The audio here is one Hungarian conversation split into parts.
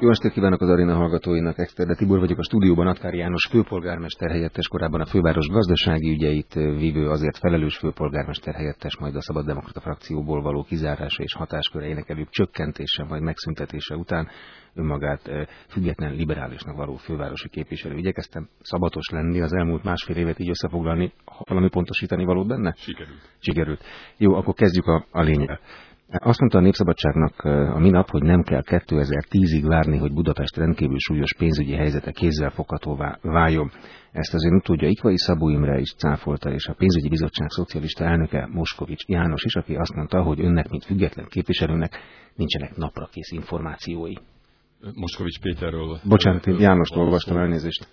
Jó estét kívánok az aréna hallgatóinak, Exterde Tibor vagyok, a stúdióban Atkári János főpolgármester helyettes, korábban a főváros gazdasági ügyeit vívő, azért felelős főpolgármester helyettes, majd a Szabaddemokrata frakcióból való kizárása és hatásköreinek előbb csökkentése, majd megszüntetése után önmagát független liberálisnak való fővárosi képviselő. Igyekeztem szabatos lenni, az elmúlt másfél évet így összefoglalni, valami pontosítani valót benne? Sikerült. Jó, akkor kezdjük a lényeggel. Azt mondta a Népszabadságnak a minap, hogy nem kell 2010-ig várni, hogy Budapest rendkívül súlyos pénzügyi helyzete kézzelfoghatóvá váljon. Ezt az ön utódja Ikvai Szabó Imre is cáfolta, és a pénzügyi bizottság szocialista elnöke Moskovics János is, aki azt mondta, hogy önnek, mint független képviselőnek nincsenek naprakész információi. Moskovics Péterről... Bocsánat, én Jánost olvastam, elnézést.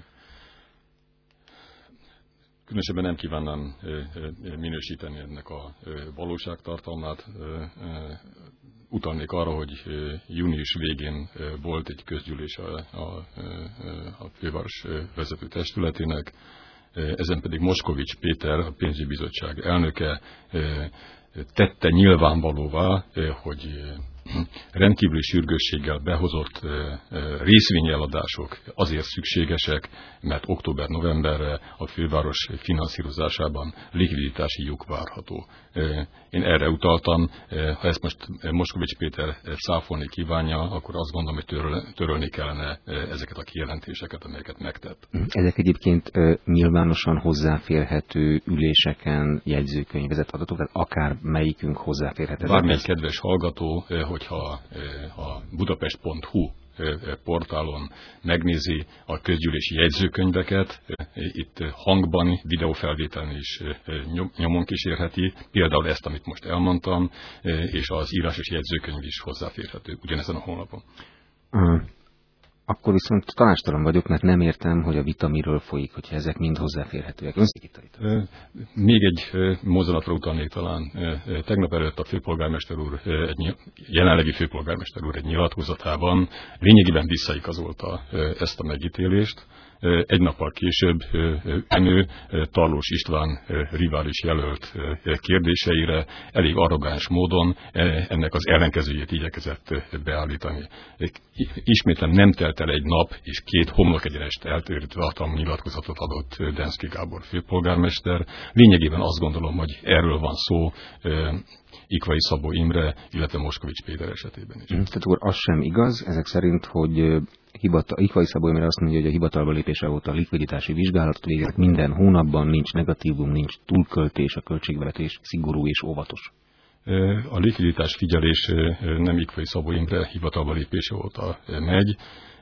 Különösebben nem kívánnám minősíteni ennek a valóságtartalmát. Utalnék arra, hogy június végén volt egy közgyűlés a főváros vezető testületének, ezen pedig Moskovics Péter, a pénzügyi bizottság elnöke tette nyilvánvalóvá, hogy rendkívüli sürgősséggel behozott részvényeladások azért szükségesek, mert október-novemberre a főváros finanszírozásában likviditási lyuk várható. Én erre utaltam, ha ezt most Moskovics Péter cáfolni kívánja, akkor azt gondolom, hogy törölni kellene ezeket a kijelentéseket, amelyeket megtett. Ezek egyébként nyilvánosan hozzáférhető üléseken jegyzőkönyvezett adatok, tehát akár melyikünk hozzáférhető. Bármely kedves hallgató, hogyha a budapest.hu portálon megnézi a közgyűlési jegyzőkönyveket, itt hangban, videófelvételen is nyomon kísérheti, például ezt, amit most elmondtam, és az írásos jegyzőkönyv is hozzáférhető ugyanezen a honlapon. Akkor viszont tanácstalan vagyok, mert nem értem, hogy a vita miről folyik, hogyha ezek mind hozzáférhetőek. Még egy mozzanatra utalnék talán. Tegnap előtt a főpolgármester úr, jelenlegi főpolgármester úr egy nyilatkozatában lényegében visszaigazolta ezt a megítélést. Egy nappal később önő Tarlós István rivális jelölt kérdéseire elég arrogáns módon ennek az ellenkezőjét igyekezett beállítani. Ismétlen nem telt el egy nap, és két homlokegyenest eltérő tartalmú nyilatkozatot adott Denszky Gábor főpolgármester. Lényegében azt gondolom, hogy erről van szó Ikvai Szabó Imre, illetve Moskovics Péter esetében is. Tehát úr, az sem igaz, ezek szerint, hogy Ikvai Szabó Imre azt mondja, hogy a hivatalba lépése óta a likviditási vizsgálatot végzett minden hónapban, nincs negatívum, nincs túlköltés, a költségvetés szigorú és óvatos. A likviditás figyelés nem Ikvai Szabó Imre hivatalba lépése óta megy.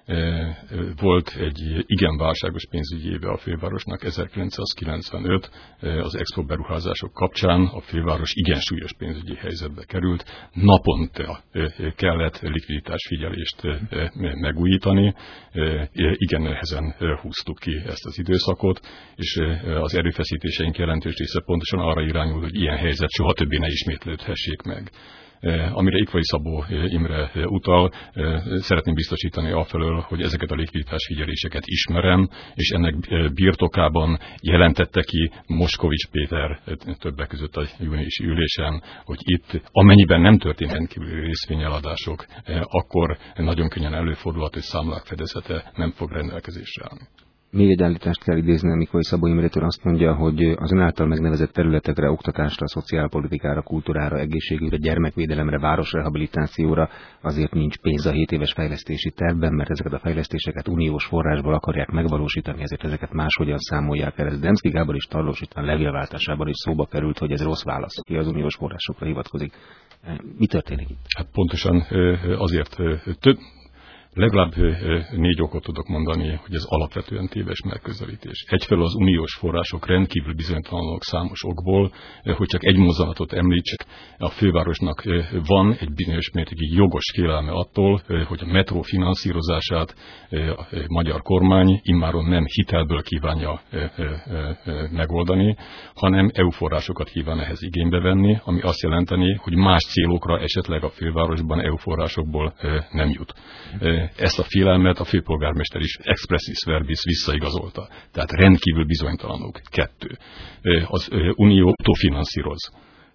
Volt egy igen válságos pénzügyi éve a fővárosnak, 1995, az Expo beruházások kapcsán a főváros igen súlyos pénzügyi helyzetbe került. Naponta kellett likviditásfigyelést megújítani, igen nehezen húztuk ki ezt az időszakot, és az erőfeszítéseink jelentős része pontosan arra irányul, hogy ilyen helyzet soha többé ne ismétlődhessék meg. Amire Ikvai Szabó Imre utal, szeretném biztosítani afelől, hogy ezeket a likviditásfigyeléseket ismerem, és ennek birtokában jelentette ki Moskovics Péter többek között a júniusi ülésen, hogy itt amennyiben nem történt rendkívüli részvényeladások, akkor nagyon könnyen előfordulhat, hogy számlák fedezete nem fog rendelkezésre állni. Még egy állítást kell idéznem Ikvai Szabó Imrétől, azt mondja, hogy az ön által megnevezett területekre, oktatásra, szociálpolitikára, kultúrára, egészségügyre, gyermekvédelemre, városrehabilitációra azért nincs pénz a 7 éves fejlesztési tervben, mert ezeket a fejlesztéseket uniós forrásból akarják megvalósítani, ezért ezeket máshogyan számolják el. Ez Denszky Gábor és Tarlós István levélváltásában is szóba került, hogy ez rossz válasz, aki az uniós forrásokra hivatkozik. Mi történik itt? Hát pontosan azért legalább 4 okot tudok mondani, hogy ez alapvetően téves megközelítés. Egyfelől az uniós források rendkívül bizonytalanok számos okból, hogy csak egy mozzanatot említsek, a fővárosnak van egy bizonyos mértékig jogos félelme attól, hogy a metró finanszírozását a magyar kormány immáron nem hitelből kívánja megoldani, hanem EU forrásokat kíván ehhez igénybe venni, ami azt jelenteni, hogy más célokra esetleg a fővárosban EU forrásokból nem jut. Ezt a félelmet a főpolgármester is expressis verbis visszaigazolta. Tehát rendkívül bizonytalanok. 2. Az Unió autofinanszíroz.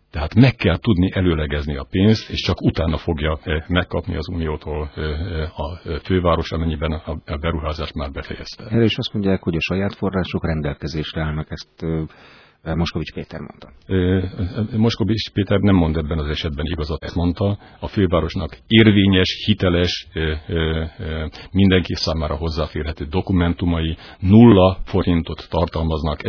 Tehát meg kell tudni előlegezni a pénzt, és csak utána fogja megkapni az Uniótól a főváros, amennyiben a beruházást már befejezte. Erre is azt mondják, hogy a saját források rendelkezésre állnak, ezt Moskovics Péter mondta. Moskovics Péter nem mond ebben az esetben igazat, ezt mondta. A fővárosnak érvényes, hiteles, mindenki számára hozzáférhető dokumentumai 0 forintot tartalmaznak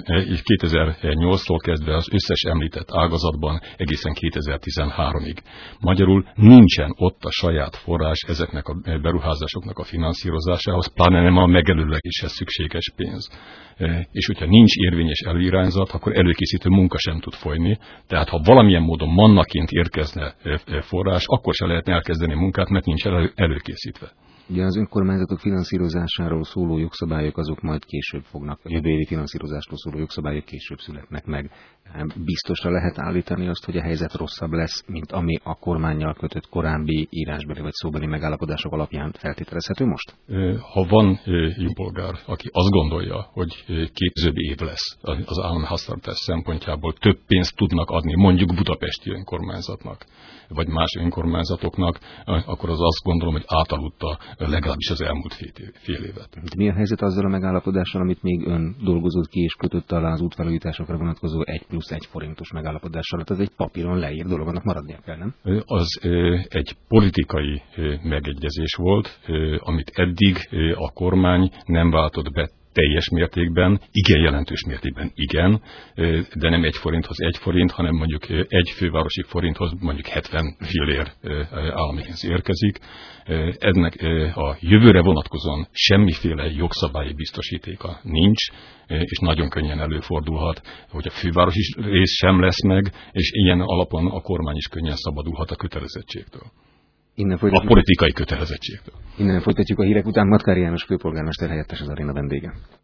2008-tól kezdve az összes említett ágazatban egészen 2013-ig. Magyarul nincsen ott a saját forrás ezeknek a beruházásoknak a finanszírozásához, pláne nem a megelőlegéshez szükséges pénz. És hogyha nincs érvényes előirányzat, akkor előkészítő munka sem tud folyni. Tehát ha valamilyen módon mannaként érkezne forrás, akkor se lehetne elkezdeni munkát, mert nincs előkészítve. Ugye az önkormányzatok finanszírozásáról szóló jogszabályok azok majd később fognak, a jövő évi finanszírozásról szóló jogszabályok később születnek meg. Biztosra lehet állítani azt, hogy a helyzet rosszabb lesz, mint ami a kormánnyal kötött korábbi írásbeli vagy szóbeli megállapodások alapján feltételezhető most? Ha van polgár, aki azt gondolja, hogy képzőbb év lesz az államháztartás szempontjából, több pénzt tudnak adni mondjuk budapesti önkormányzatnak, vagy más önkormányzatoknak, akkor az azt gondolom, hogy átaludta legalábbis az elmúlt fél évet. De mi a helyzet azzal a megállapodással, amit még ön dolgozott ki és kötött alá az útfelújításokra vonatkozó 1+1 forintos megállapodással? Tehát ez egy papíron leírt dolog, annak maradnia kell, nem? Az egy politikai megegyezés volt, amit eddig a kormány nem váltott be teljes mértékben, igen jelentős mértékben igen, de nem 1 forinthoz 1 forint, hanem mondjuk egy fővárosi forinthoz mondjuk 70 fillér állami pénz érkezik. Ennek a jövőre vonatkozóan semmiféle jogszabályi biztosítéka nincs, és nagyon könnyen előfordulhat, hogy a fővárosi rész sem lesz meg, és ilyen alapon a kormány is könnyen szabadulhat a kötelezettségtől. A politikai kötelezettségtől. Innen folytatjuk a hírek után. Matkári János főpolgármester helyettes az aréna vendége.